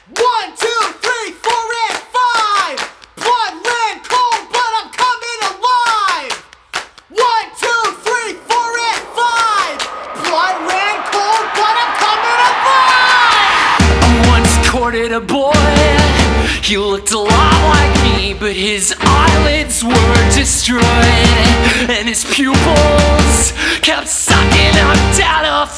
1, 2, 3, 4, and 5. Blood ran cold, but I'm coming alive. 1, 2, 3, 4, and 5. Blood ran cold, but I'm coming alive. I once courted a boy. He looked a lot like me, but his eyelids were destroyed, and his pupils kept sucking up data